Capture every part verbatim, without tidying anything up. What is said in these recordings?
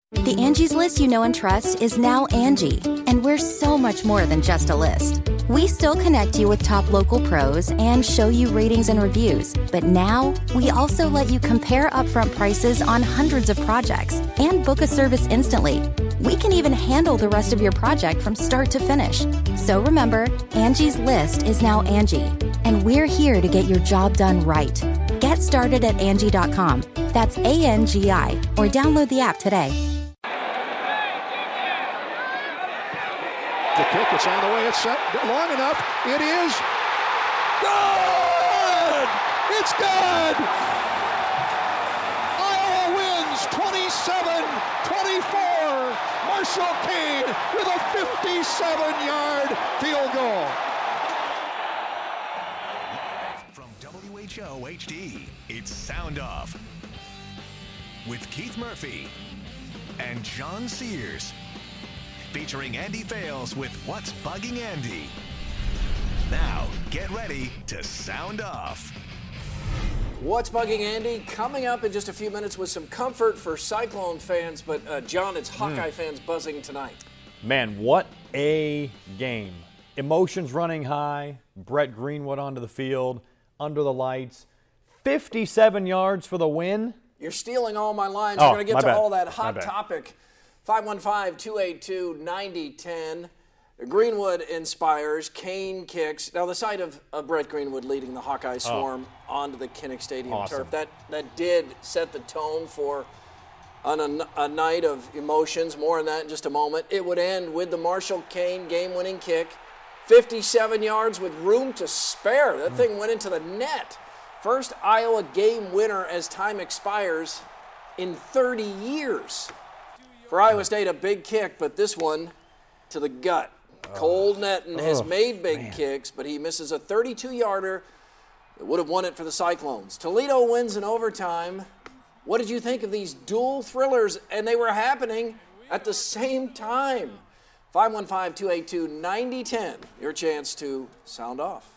The Angie's List you know and trust is now Angie, and we're so much more than just a list. We still connect you with top local pros and show you ratings and reviews, but now we also let you compare upfront prices on hundreds of projects and book a service instantly. We can even handle the rest of your project from start to finish. So remember, Angie's List is now Angie, and we're here to get your job done right. Get started at Angie dot com. That's A N G I, or download the app today. The kick, it's on the way, it's set long enough, it is good! It's good! Iowa wins twenty-seven twenty-four. Marshall Kane with a fifty-seven-yard field goal. From W H O H D, it's Sound Off with Keith Murphy and John Sears. Featuring Andy Fales with What's Bugging Andy. Now, get ready to sound off. What's Bugging Andy? Coming up in just a few minutes with some comfort for Cyclone fans, but uh, John, it's Hawkeye mm. fans buzzing tonight. Man, what a game. Emotions running high. Brett Greenwood onto the field, under the lights. fifty-seven yards for the win. You're stealing all my lines. Oh, We're going to get to bad. all that hot topic. five one five, two eight two, nine zero one zero. Greenwood inspires, Kane kicks. Now, the sight of, of Brett Greenwood leading the Hawkeye Swarm oh. onto the Kinnick Stadium awesome. turf, that, that did set the tone for an, a, a night of emotions. More on that in just a moment. It would end with the Marshall Kane game-winning kick. fifty-seven yards with room to spare. That mm. thing went into the net. First Iowa game winner as time expires in thirty years. For Iowa State, a big kick, but this one to the gut. Oh. Cole Netton oh, has made big man. kicks, but he misses a thirty-two-yarder that would have won it for the Cyclones. Toledo wins in overtime. What did you think of these dual thrillers? And they were happening at the same time. five one five, two eight two, nine zero one zero. Your chance to sound off.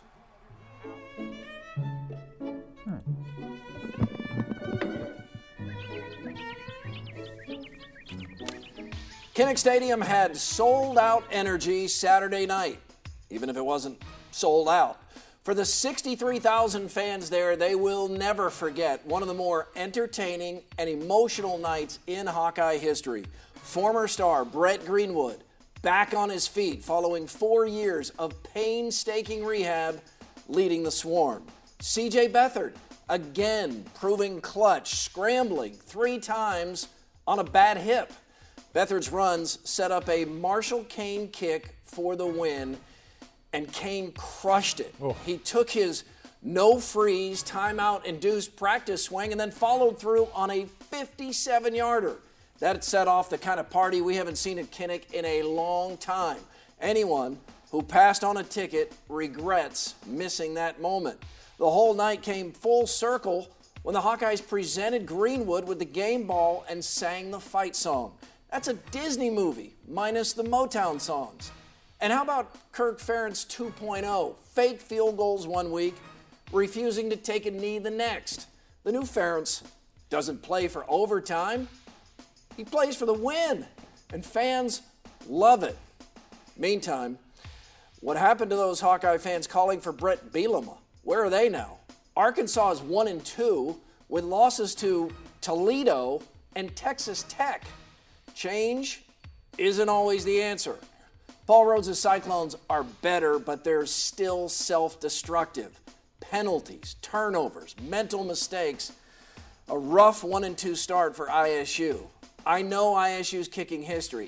Kinnick Stadium had sold-out energy Saturday night, even if it wasn't sold out. For the sixty-three thousand fans there, they will never forget one of the more entertaining and emotional nights in Hawkeye history. Former star Brett Greenwood back on his feet following four years of painstaking rehab, leading the Swarm. C J Beathard, again proving clutch, scrambling three times on a bad hip. Beathard's runs set up a Marshall Kane kick for the win, and Kane crushed it. Oh. He took his no-freeze, timeout-induced practice swing and then followed through on a fifty-seven-yarder. That set off the kind of party we haven't seen at Kinnick in a long time. Anyone who passed on a ticket regrets missing that moment. The whole night came full circle when the Hawkeyes presented Greenwood with the game ball and sang the fight song. That's a Disney movie, minus the Motown songs. And how about Kirk Ferentz two point oh? Fake field goals one week, refusing to take a knee the next. The new Ferentz doesn't play for overtime. He plays for the win, and fans love it. Meantime, what happened to those Hawkeye fans calling for Brett Bielema? Where are they now? Arkansas is one and two with losses to Toledo and Texas Tech. Change isn't always the answer. Paul Rhodes' Cyclones are better, but they're still self-destructive. Penalties, turnovers, mental mistakes. A rough one and two start for I S U. I know I S U's kicking history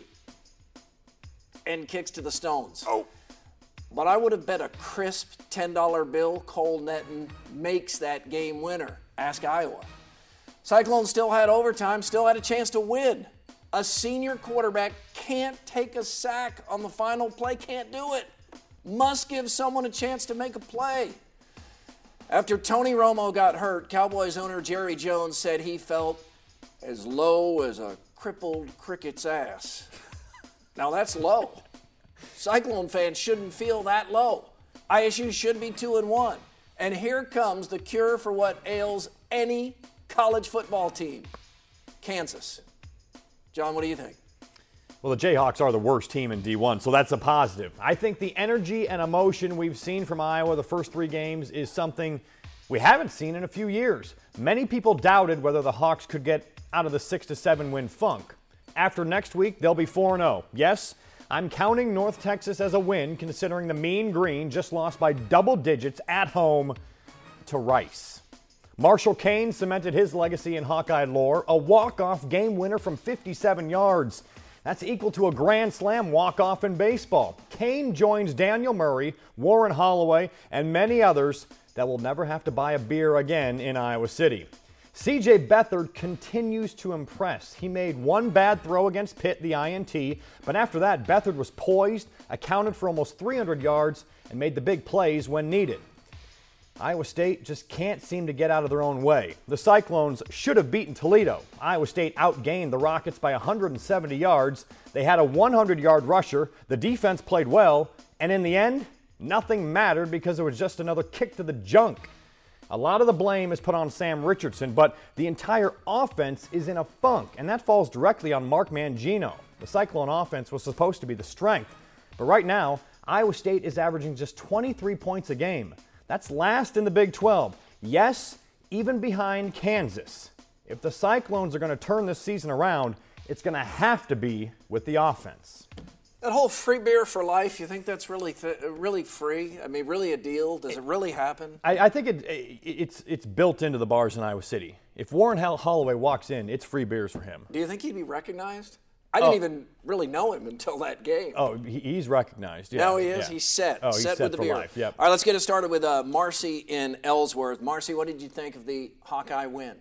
and kicks to the stones. Oh. But I would have bet a crisp ten dollar bill Cole Netton makes that game winner. Ask Iowa. Cyclones still had overtime, still had a chance to win. A senior quarterback can't take a sack on the final play, can't do it. Must give someone a chance to make a play. After Tony Romo got hurt, Cowboys owner Jerry Jones said he felt as low as a crippled cricket's ass. Now that's low. Cyclone fans shouldn't feel that low. I S U should be two and one. And here comes the cure for what ails any college football team. Kansas. John, what do you think? Well, the Jayhawks are the worst team in D one, so that's a positive. I think the energy and emotion we've seen from Iowa the first three games is something we haven't seen in a few years. Many people doubted whether the Hawks could get out of the six to seven win funk. After next week, they'll be four and oh. Yes, I'm counting North Texas as a win, considering the Mean Green just lost by double digits at home to Rice. Marshall Kane cemented his legacy in Hawkeye lore, a walk-off game winner from fifty-seven yards. That's equal to a Grand Slam walk-off in baseball. Kane joins Daniel Murray, Warren Holloway, and many others that will never have to buy a beer again in Iowa City. C J Beathard continues to impress. He made one bad throw against Pitt, the I N T, but after that, Beathard was poised, accounted for almost three hundred yards, and made the big plays when needed. Iowa State just can't seem to get out of their own way. The Cyclones should have beaten Toledo. Iowa State outgained the Rockets by one hundred seventy yards. They had a one hundred yard rusher. The defense played well. And in the end, nothing mattered because it was just another kick to the junk. A lot of the blame is put on Sam Richardson, but the entire offense is in a funk, and that falls directly on Mark Mangino. The Cyclone offense was supposed to be the strength. But right now, Iowa State is averaging just twenty-three points a game. That's last in the Big twelve. Yes, even behind Kansas. If the Cyclones are going to turn this season around, it's going to have to be with the offense. That whole free beer for life, you think that's really th- really free? I mean, really a deal? Does it really happen? I, I think it, it, it's it's built into the bars in Iowa City. If Warren Holloway walks in, it's free beers for him. Do you think he'd be recognized? I didn't oh. even really know him until that game. Oh, he, he's recognized. Yeah. Now he is. Yeah. He's set. Oh, he's set, set with the for beer. life. Yep. All right, let's get it started with uh, Marcy in Ellsworth. Marcy, what did you think of the Hawkeye win?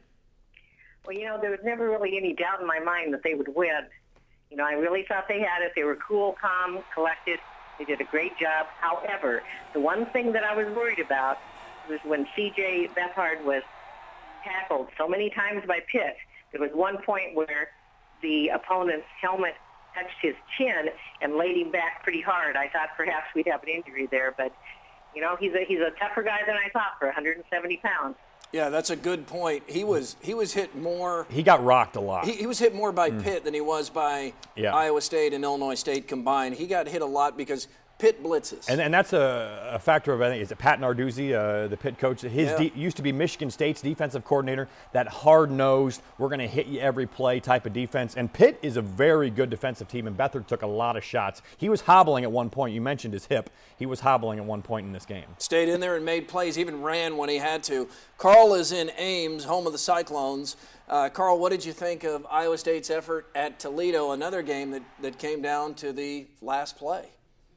Well, you know, there was never really any doubt in my mind that they would win. You know, I really thought they had it. They were cool, calm, collected. They did a great job. However, the one thing that I was worried about was when C J Beathard was tackled so many times by Pitt. There was one point where the opponent's helmet touched his chin and laid him back pretty hard. I thought perhaps we'd have an injury there, but, you know, he's a, he's a tougher guy than I thought for one hundred seventy pounds. Yeah, that's a good point. He was he was hit more. He got rocked a lot. He, he was hit more by mm. Pitt than he was by yeah. Iowa State and Illinois State combined. He got hit a lot because Pitt blitzes. And, and that's a, a factor of, I think, is it Pat Narduzzi, uh, the Pitt coach? His yeah. de- used to be Michigan State's defensive coordinator, that hard-nosed, we're going to hit you every play type of defense. And Pitt is a very good defensive team, and Beathard took a lot of shots. He was hobbling at one point. You mentioned his hip. He was hobbling at one point in this game. Stayed in there and made plays, even ran when he had to. Carl is in Ames, home of the Cyclones. Uh, Carl, what did you think of Iowa State's effort at Toledo, another game that, that came down to the last play?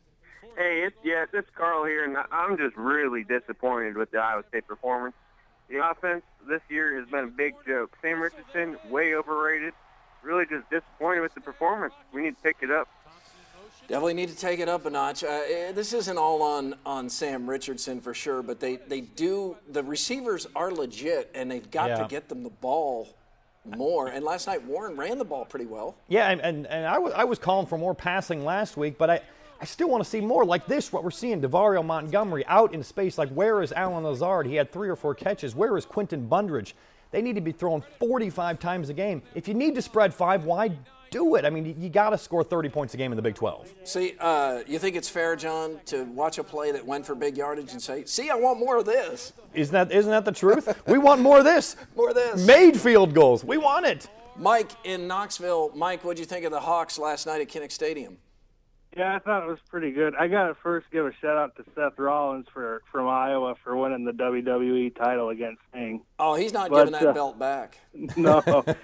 Hey, it's, yes, it's Carl here, and I'm just really disappointed with the Iowa State performance. The offense this year has been a big joke. Sam Richardson, way overrated. Really just disappointed with the performance. We need to pick it up. Definitely need to take it up a notch. Uh, this isn't all on, on Sam Richardson for sure, but they, they do – the receivers are legit, and they've got yeah. to get them the ball more. And last night, Warren ran the ball pretty well. Yeah, and, and, and I, w- I was calling for more passing last week, but I – I still want to see more like this, what we're seeing. DeVario Montgomery out in space. Like, where is Alan Lazard? He had three or four catches. Where is Quentin Bundridge? They need to be throwing forty-five times a game. If you need to spread five wide, do it. I mean, you, you got to score thirty points a game in the Big twelve. See, uh, you think it's fair, John, to watch a play that went for big yardage and say, see, I want more of this? Isn't that, isn't that the truth? We want more of this. More of this. Made field goals. We want it. Mike in Knoxville. Mike, what did you think of the Hawks last night at Kinnick Stadium? Yeah, I thought it was pretty good. I got to first give a shout-out to Seth Rollins for from Iowa for winning the W W E title against Sting. Oh, he's not but, giving that uh, belt back. No.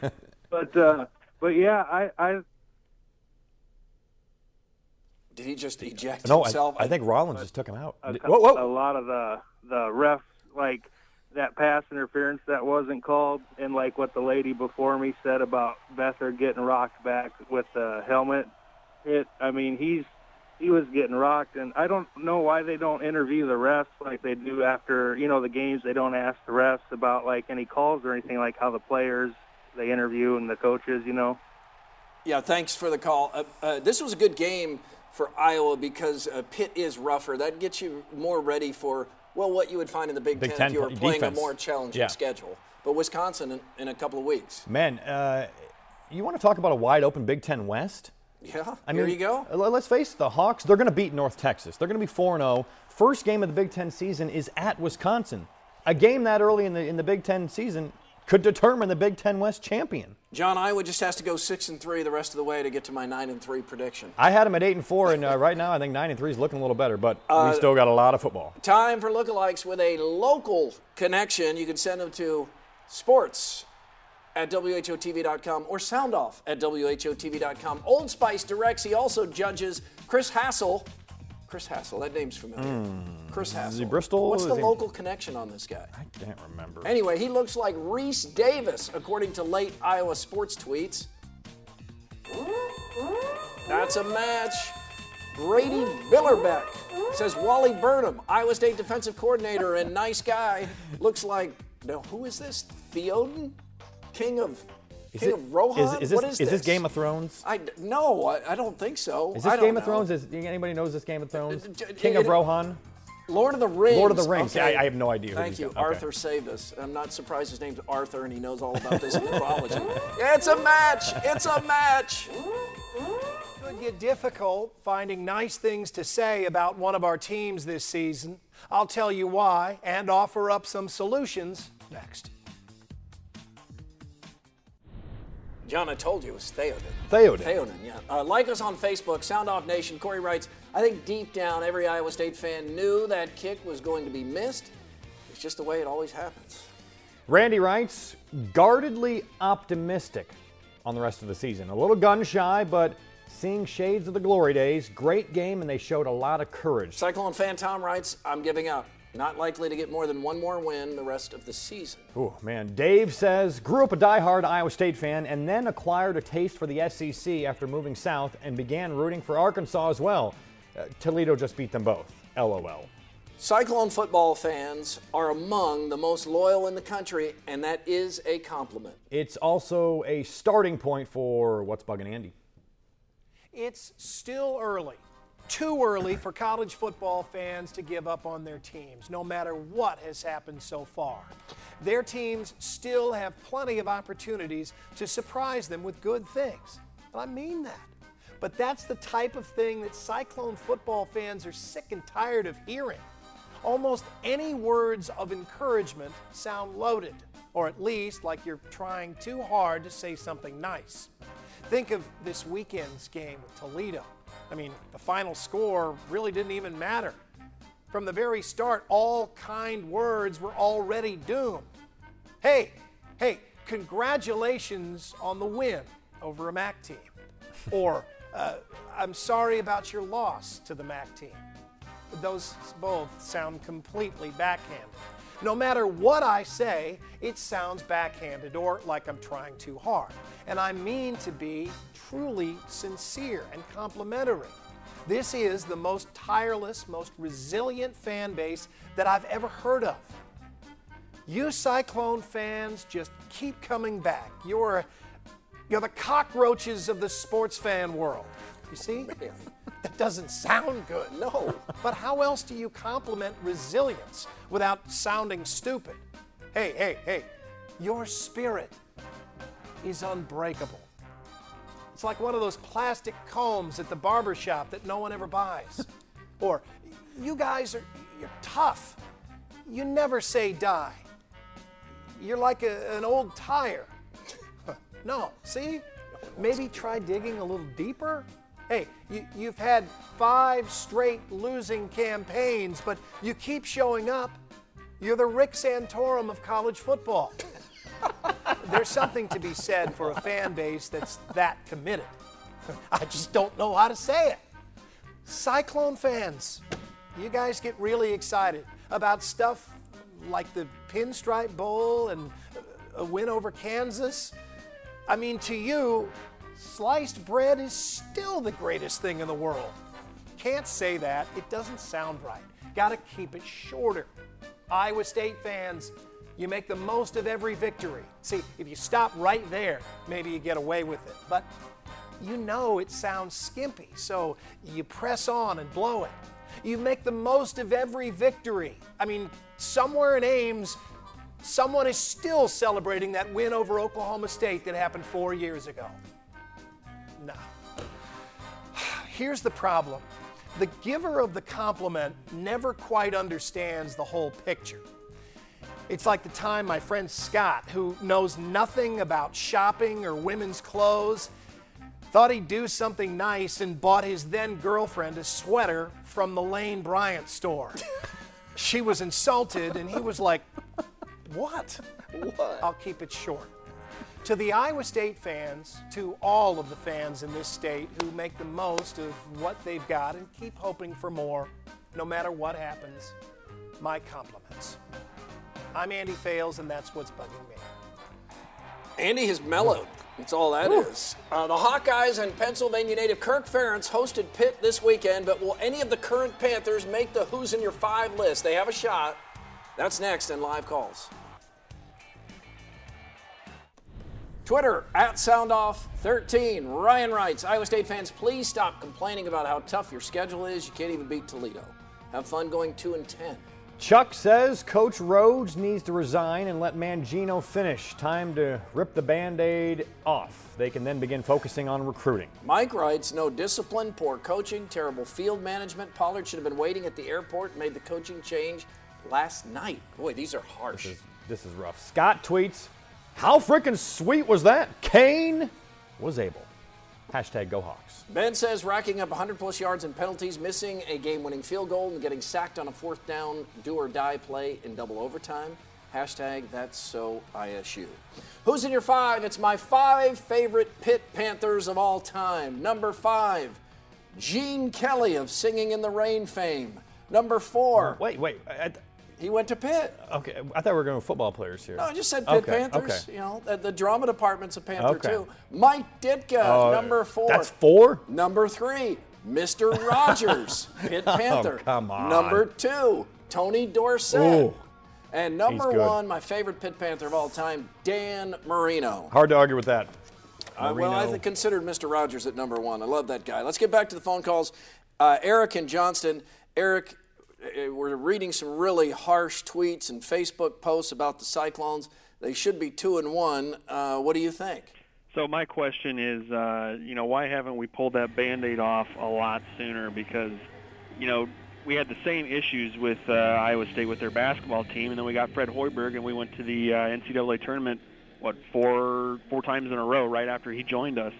but, uh, but yeah, I, I – Did he just eject no, himself? I, I think Rollins just took him out. A, whoa, whoa. a lot of the, the refs, like that pass interference that wasn't called, and like what the lady before me said about Beathard getting rocked back with the helmet – It, I mean, he's he was getting rocked, and I don't know why they don't interview the refs like they do after, you know, the games. They don't ask the refs about, like, any calls or anything, like how the players they interview and the coaches, you know. Yeah, thanks for the call. Uh, uh, this was a good game for Iowa because uh, Pitt is rougher. That gets you more ready for, well, what you would find in the Big, Big Ten, Ten if you were playing defense. a more challenging Yeah. schedule. But Wisconsin in, in a couple of weeks. Man, uh, you want to talk about a wide open Big Ten West? Yeah, I here mean, you go. Let's face it, the Hawks, they're going to beat North Texas. They're going to be four and oh. First game of the Big Ten season is at Wisconsin. A game that early in the in the Big Ten season could determine the Big Ten West champion. John, Iowa just has to go six and three the rest of the way to get to my nine and three prediction. I had them at eight and four, and uh, right now I think nine and three is looking a little better, but uh, we still got a lot of football. Time for lookalikes with a local connection. You can send them to sports at W H O T V dot com or sound off at W H O T V dot com. Old Spice directs. He also judges Chris Hassel. Chris Hassel, that name's familiar. Mm. Chris Hassel. Is he Bristol? What's the he... local connection on this guy? I can't remember. Anyway, he looks like Reese Davis, according to late Iowa sports tweets. That's a match. Brady Billerbeck says Wally Burnham, Iowa State defensive coordinator and nice guy. Looks like, now who is this? Theoden? King of Is King it, of Rohan? Is, is this, what is, is this? this Game of Thrones? I, no, I, I don't think so. Is this I don't Game of know. Thrones? Is anybody knows this Game of Thrones? It, King it, of Rohan? Lord of the Rings. Lord of the Rings. Okay. Yeah, I, I have no idea. Who Thank you. Okay. Arthur saved us. I'm not surprised his name's Arthur and he knows all about this mythology. Yeah, it's a match. It's a match. It would get difficult finding nice things to say about one of our teams this season. I'll tell you why and offer up some solutions next. John, I told you it was Theoden. Theoden. Theoden, yeah. Uh, like us on Facebook, Sound Off Nation. Corey writes, I think deep down every Iowa State fan knew that kick was going to be missed. It's just the way it always happens. Randy writes, guardedly optimistic on the rest of the season. A little gun shy, but seeing shades of the glory days. Great game, and they showed a lot of courage. Cyclone fan Tom writes, I'm giving up. Not likely to get more than one more win the rest of the season. Oh, man. Dave says, grew up a diehard Iowa State fan and then acquired a taste for the S E C after moving south and began rooting for Arkansas as well. Uh, Toledo just beat them both. LOL. Cyclone football fans are among the most loyal in the country, and that is a compliment. It's also a starting point for what's bugging Andy. It's still early. Too early for college football fans to give up on their teams, no matter what has happened so far. Their teams still have plenty of opportunities to surprise them with good things. And I mean that. But that's the type of thing that Cyclone football fans are sick and tired of hearing. Almost any words of encouragement sound loaded, or at least like you're trying too hard to say something nice. Think of this weekend's game with Toledo. I mean, the final score really didn't even matter. From the very start, all kind words were already doomed. Hey, hey, congratulations on the win over a M A C team. Or, uh, I'm sorry about your loss to the M A C team. Those both sound completely backhanded. No matter what I say, it sounds backhanded or like I'm trying too hard. And I mean to be truly sincere and complimentary. This is the most tireless, most resilient fan base that I've ever heard of. You Cyclone fans just keep coming back. You're, you're the cockroaches of the sports fan world. You see? That doesn't sound good. No. But how else do you compliment resilience without sounding stupid? Hey, hey, hey, your spirit is unbreakable. It's like one of those plastic combs at the barber shop that no one ever buys. Or, you guys are, you're tough. You never say die. You're like a, an old tire. No, see? Maybe try digging a little deeper. Hey, you, you've had five straight losing campaigns, but you keep showing up. You're the Rick Santorum of college football. There's something to be said for a fan base that's that committed. I just don't know how to say it. Cyclone fans, you guys get really excited about stuff like the Pinstripe Bowl and a win over Kansas. I mean, to you, sliced bread is still the greatest thing in the world. Can't say that. It doesn't sound right. Gotta keep it shorter. Iowa State fans, you make the most of every victory. See, if you stop right there, maybe you get away with it. But you know it sounds skimpy, so you press on and blow it. You make the most of every victory. I mean, somewhere in Ames, someone is still celebrating that win over Oklahoma State that happened four years ago. No. Here's the problem. The giver of the compliment never quite understands the whole picture. It's like the time my friend Scott, who knows nothing about shopping or women's clothes, thought he'd do something nice and bought his then girlfriend a sweater from the Lane Bryant store. She was insulted, and he was like, what? What? I'll keep it short. To the Iowa State fans, to all of the fans in this state who make the most of what they've got and keep hoping for more, no matter what happens, my compliments. I'm Andy Fales, and that's what's bugging me. Andy has mellowed. That's all that Ooh. is. Uh, the Hawkeyes and Pennsylvania native Kirk Ferentz hosted Pitt this weekend, but will any of the current Panthers make the Who's in Your Five list? They have a shot. That's next in Live Calls. Twitter, at SoundOff thirteen. Ryan writes, Iowa State fans, please stop complaining about how tough your schedule is. You can't even beat Toledo. Have fun going two and ten. Chuck says Coach Rhodes needs to resign and let Mangino finish. Time to rip the Band-Aid off. They can then begin focusing on recruiting. Mike writes, no discipline, poor coaching, terrible field management. Pollard should have been waiting at the airport and made the coaching change last night. Boy, these are harsh. This is, this is rough. Scott tweets, how freaking sweet was that? Kane was able. Hashtag Go Hawks. Ben says racking up one hundred plus yards and penalties, missing a game-winning field goal, and getting sacked on a fourth down do-or-die play in double overtime. Hashtag That's So I S U. Who's in your five? It's my five favorite Pitt Panthers of all time. Number five, Gene Kelly of Singing in the Rain fame. Number four. Wait, wait. I, He went to Pitt. Okay, I thought we were going with football players here. No, I just said Pitt okay, Panthers. Okay. You know, the, the drama department's a Panther okay. too. Mike Ditka, uh, number four. That's four? Number three, Mister Rogers, Pitt Panther. Oh, come on. Number two, Tony Dorsett. Ooh, and number one, my favorite Pitt Panther of all time, Dan Marino. Hard to argue with that. Uh, well, I considered Mister Rogers at number one. I love that guy. Let's get back to the phone calls. Uh, Eric in Johnston. Eric, we're reading some really harsh tweets and Facebook posts about the Cyclones. They should be two and one. Uh, what do you think? So my question is, uh, you know, why haven't we pulled that Band-Aid off a lot sooner? Because, you know, we had the same issues with uh, Iowa State with their basketball team, and then we got Fred Hoiberg, and we went to the uh, N C double A tournament, what, four four times in a row right after he joined us.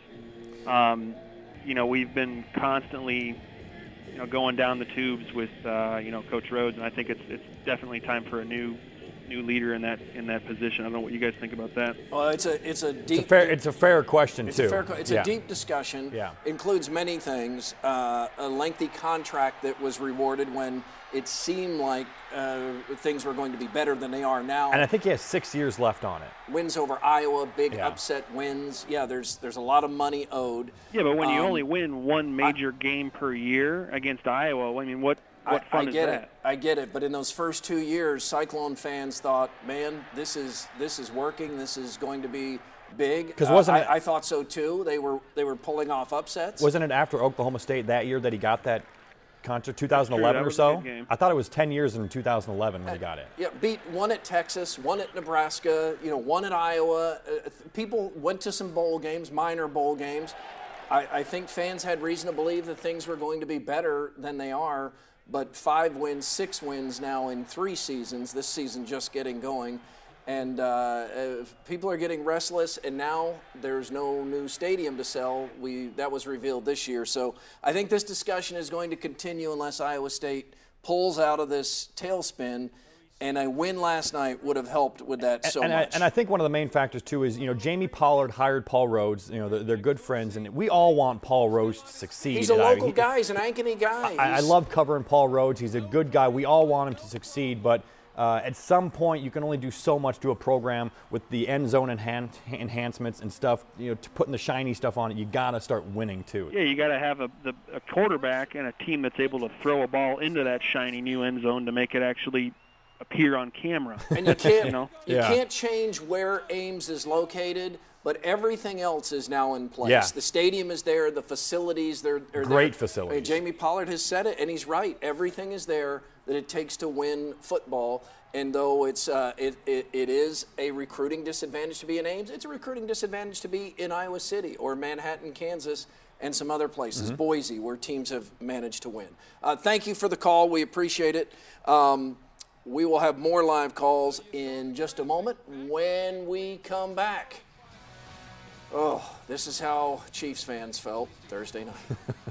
Um, you know, we've been constantly – you know, going down the tubes with, uh, you know, Coach Rhodes, and I think it's it's definitely time for a new new leader in that in that position. I don't know what you guys think about that. Well, it's a it's a deep it's a fair, it's a fair question it's too. A fair, it's yeah. a deep discussion. Yeah. Includes many things. Uh, a lengthy contract that was rewarded when it seemed like uh, things were going to be better than they are now. And I think he has six years left on it. Wins over Iowa, big yeah. upset wins. Yeah, there's there's a lot of money owed. Yeah, but when um, you only win one major I, game per year against Iowa, I mean, what what I, fun I get is that? it. I get it. But in those first two years, Cyclone fans thought, man, this is this is working. This is going to be big. Because wasn't uh, it, I, I thought so too. They were they were pulling off upsets. Wasn't it after Oklahoma State that year that he got that contract, two thousand eleven or so? I thought it was ten years in two thousand eleven when he got it. Yeah, beat one at Texas, one at Nebraska, you know, one at Iowa. Uh, people went to some bowl games, minor bowl games. I, I think fans had reason to believe that things were going to be better than they are. But five wins, six wins now in three seasons. This season just getting going. And uh, uh, people are getting restless, and now there's no new stadium to sell. We that was revealed this year. So I think this discussion is going to continue unless Iowa State pulls out of this tailspin. And a win last night would have helped with that so and much. I, and I think one of the main factors, too, is, you know, Jamie Pollard hired Paul Rhodes. You know, they're, they're good friends, and we all want Paul Rhodes to succeed. He's a local he, guy. He's an Ankeny guy. I, I love covering Paul Rhodes. He's a good guy. We all want him to succeed, but uh, at some point you can only do so much to a program with the end zone enhan- enhancements and stuff, you know, to putting the shiny stuff on it. You got to start winning, too. Yeah, you got to have a, the, a quarterback and a team that's able to throw a ball into that shiny new end zone to make it actually appear on camera. And you can't, you know? you yeah. can't change where Ames is located, but everything else is now in place. Yeah. The stadium is there, the facilities, they're, they're great there. facilities. Jamie Pollard has said it, and he's right. Everything is there. that it takes to win football. And though it's uh, it, it it is a recruiting disadvantage to be in Ames, it's a recruiting disadvantage to be in Iowa City or Manhattan, Kansas, and some other places, mm-hmm. Boise, where teams have managed to win. Uh, thank you for the call. We appreciate it. Um, we will have more live calls in just a moment when we come back. Oh, this is how Chiefs fans felt Thursday night.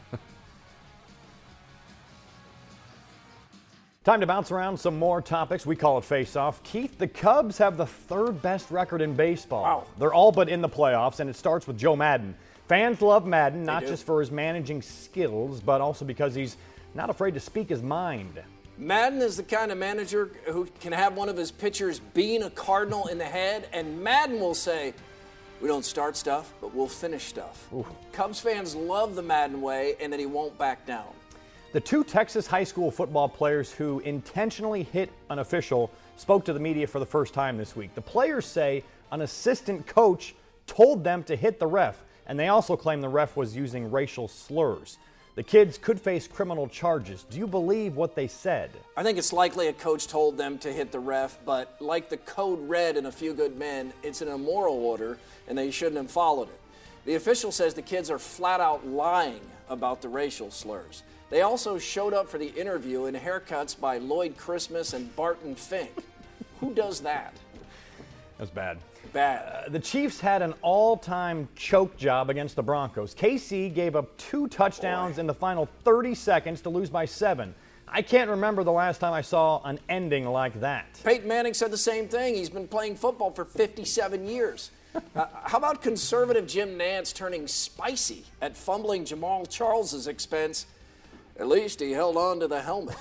Time to bounce around some more topics. We call it Face Off. Keith, the Cubs have the third best record in baseball. Wow. They're all but in the playoffs, and it starts with Joe Madden. Fans love Madden, not just for his managing skills, but also because he's not afraid to speak his mind. Madden is the kind of manager who can have one of his pitchers being a Cardinal in the head, and Madden will say, we don't start stuff, but we'll finish stuff. Ooh. Cubs fans love the Madden way, and that he won't back down. The two Texas high school football players who intentionally hit an official spoke to the media for the first time this week. The players say an assistant coach told them to hit the ref, and they also claim the ref was using racial slurs. The kids could face criminal charges. Do you believe what they said? I think it's likely a coach told them to hit the ref, but like the code read in A Few Good Men, it's an immoral order, and they shouldn't have followed it. The official says the kids are flat out lying about the racial slurs. They also showed up for the interview in haircuts by Lloyd Christmas and Barton Fink. Who does that? That's bad. Bad. Uh, the Chiefs had an all-time choke job against the Broncos. K C gave up two touchdowns Boy. in the final thirty seconds to lose by seven. I can't remember the last time I saw an ending like that. Peyton Manning said the same thing. He's been playing football for fifty-seven years. uh, how about conservative Jim Nantz turning spicy at fumbling Jamal Charles's expense? At least he held on to the helmet.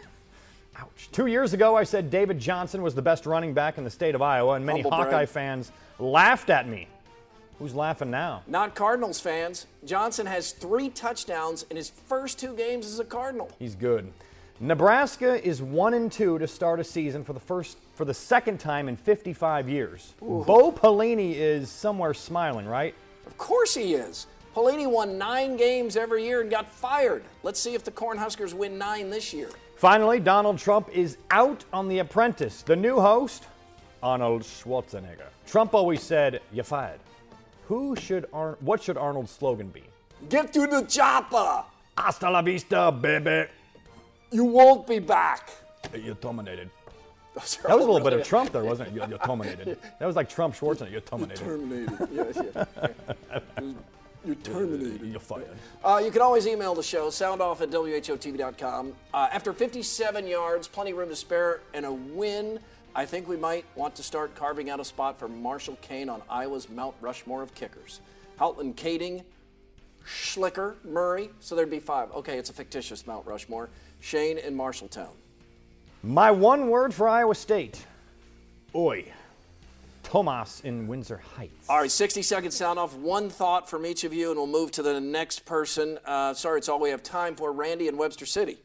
Ouch. Two years ago, I said David Johnson was the best running back in the state of Iowa, and many Humble Hawkeye brag. fans laughed at me. Who's laughing now? Not Cardinals fans. Johnson has three touchdowns in his first two games as a Cardinal. He's good. Nebraska is one and two to start a season for the first for the second time in fifty-five years. Ooh. Bo Pelini is somewhere smiling, right? Of course he is. Pelini won nine games every year and got fired. Let's see if the Cornhuskers win nine this year. Finally, Donald Trump is out on The Apprentice. The new host, Arnold Schwarzenegger. Trump always said, "You're fired." Who should Ar- what should Arnold's slogan be? Get to the chopper. Hasta la vista, baby. You won't be back. You're terminated. That was a little bit of Trump there, wasn't it? You're, you're terminated. That was like Trump Schwarzenegger. You're terminated. You're terminated. Yes, yes. You're terminated. You're fired. Uh, you can always email the show, soundoff at W H O T V dot com. Uh, after fifty-seven yards, plenty of room to spare, and a win, I think we might want to start carving out a spot for Marshall Kane on Iowa's Mount Rushmore of kickers. Outland, Kading, Schlicker, Murray, so there'd be five. Okay, it's a fictitious Mount Rushmore. Shane in Marshalltown. My one word for Iowa State. Oi. Tomas in Windsor Heights. All right, sixty second sound off. One thought from each of you, and we'll move to the next person. Uh, sorry, it's all we have time for. Randy in Webster City.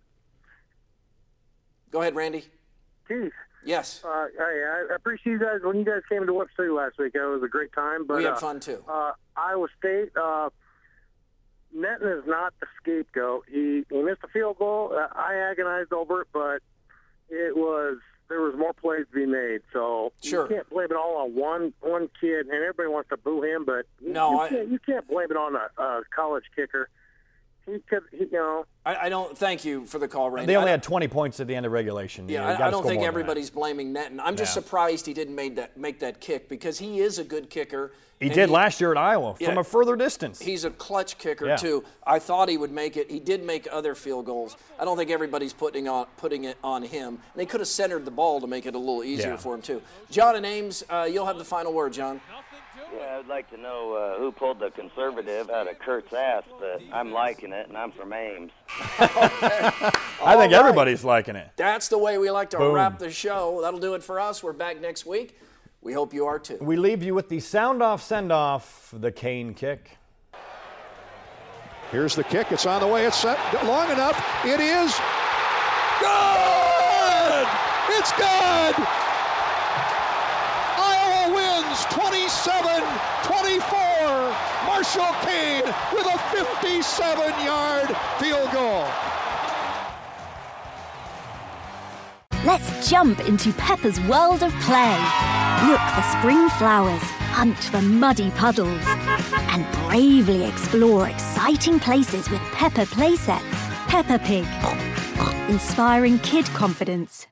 Go ahead, Randy. Keith. Yes. Uh, hey, I appreciate you guys. When you guys came to Webster City last week, it was a great time. But, we had uh, fun, too. Uh, Iowa State, uh, Netton is not the scapegoat. He, he missed a field goal. Uh, I agonized over it, but it was – there was more plays to be made, so sure. You can't blame it all on one one kid, and everybody wants to boo him, but no, you, I, can't, you can't blame it on a, a college kicker. He could, he, you know. I, I don't. Thank you for the call, Randy. They only had twenty points at the end of regulation. Yeah, you know, I, I don't think everybody's blaming Netton. I'm just yeah. surprised he didn't make that make that kick because he is a good kicker. He did he, last year at Iowa yeah, from a further distance. He's a clutch kicker yeah. too. I thought he would make it. He did make other field goals. I don't think everybody's putting on putting it on him. And they could have centered the ball to make it a little easier yeah. for him too. John and Ames, uh, you'll have the final word, John. Yeah, I'd like to know uh, who pulled the conservative out of Kurt's ass, but I'm liking it, and I'm from Ames. I think right. everybody's liking it. That's the way we like to Boom. wrap the show. That'll do it for us. We're back next week. We hope you are too. We leave you with the sound-off send-off, the Kane kick. Here's the kick. It's on the way. It's set long enough. It is good! It's good! Iowa wins twenty-seven twenty-four. Marshall Kane with a fifty-seven yard field goal. Let's jump into Peppa's world of play. Look for spring flowers, hunt for muddy puddles, and bravely explore exciting places with Peppa playsets. Peppa Pig, inspiring kid confidence.